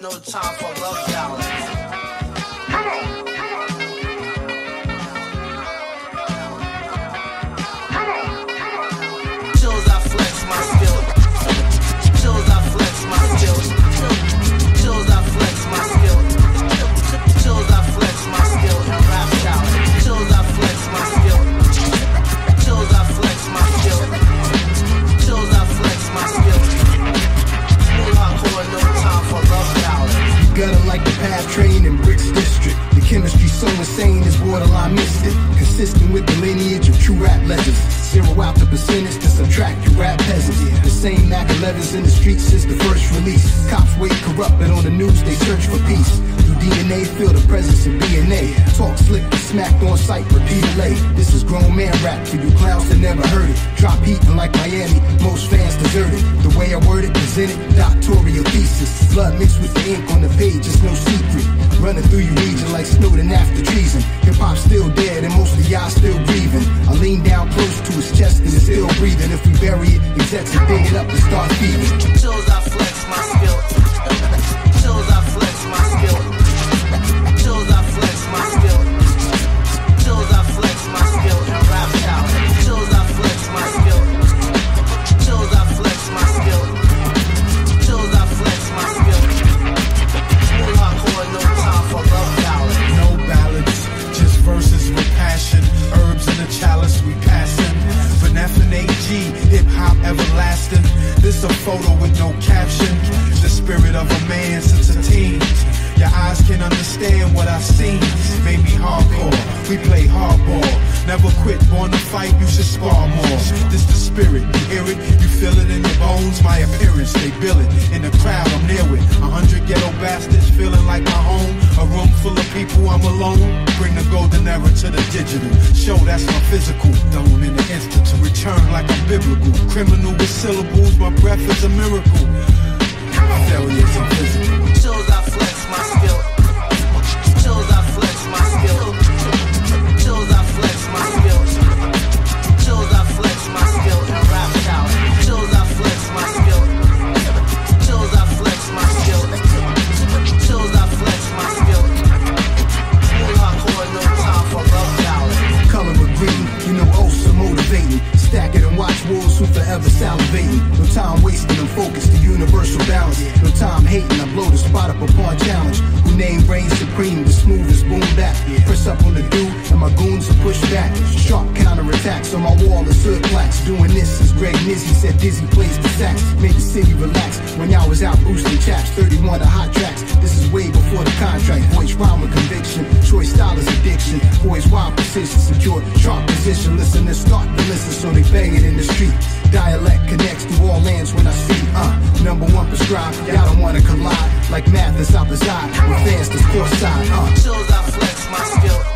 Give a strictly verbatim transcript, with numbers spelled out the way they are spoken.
No time for love ballads. Chills, I flex my skill. Chills, I flex my skill. Chills, I flex my skill. Chills, I flex my skill and rap talent. Chills, I flex my skill. Chills, I flex my skill. Chills, I flex my skill. Smooth hardcore, no time for love ballads. You gutter like the path train in Bricks District. The chemistry so insane is borderline mystic. Consistent with the lineage of true rap legends. Zero out the percentage to subtract you rap peasants. The same Mac elevens in the streets since the first release. Cops wait corrupt, but on the news they search for peace. Through D N A, feel the presence of D N A. Talk slick, but smacked on sight repeatedly. This is grown man rap for you clowns that never heard it. Drop heat and like Miami, most fans desert it. The way I word it, presented, doctoral thesis. Blood mixed with the ink on the page, it's no secret. Running through your region like Snowden after treason. Hip-hop still dead and most of y'all still grieving. I lean down close to his chest and it's still breathing. If we bury it, execs will dig it up and start feeding. Chills, I flex my skill. Chills, I flex my skill. Chills, I flex my skill. Chills, I flex my skill and rap talent. Chills, I flex my skill. Chills, I flex my skill. Chills, I flex my skill. Smooth hardcore, no time for love ballads. No ballads, just verses with passion. Herbs in the chalice we passing. Vanessa and A G, hip hop everlasting. This a photo with no caption. The spirit of a man since a teen. Your eyes can understand what I've seen. Made me hardcore, we play hardball. Never quit, born to fight, you should spar more. This the spirit, you hear it, you feel it in your bones. My appearance, they bill it. In the crowd, I'm near it. A hundred ghetto bastards feeling like my home. A room full of people, I'm alone. Bring the golden era to the digital. Show that's my physical. Thrown in the instant to return like I'm biblical. Criminal with syllables, my breath is a miracle. Failures are physical. Chills, I flex my skill. Chills, I flex my skill. Chills, I flex my skill. Chills, I flex my skill and rap talent. Chills, I flex my skill. Chills, I flex my skill. Chills, I flex my skill. Smooth hardcore, no time for love ballads. Color of green, you know, oh so motivating. Stack it and watch wolves who forever salivating. No time wasting, I'm focused, the universal balance. No time hating, I blow the spot up upon challenge. Who name reigns supreme, the smoothest boom back. Press up on the do, and my goons will push back. Sharp counterattacks on my wall is hood plaques. Doing this is Greg Nizzy said Dizzy plays the sax. Made the city relax when y'all was out boosting chaps. thirty-one of hot tracks, this is way before the contract. Voice rhyme with conviction, choice style is addiction. Boys wild precision, secure, sharp position. Listeners start to listen so they bang it in the street. Dialect connects to all lands when I see uh number one prescribed, y'all don't wanna collide. Like math is opposite, with fans that's course side uh Chills, I flex my skill.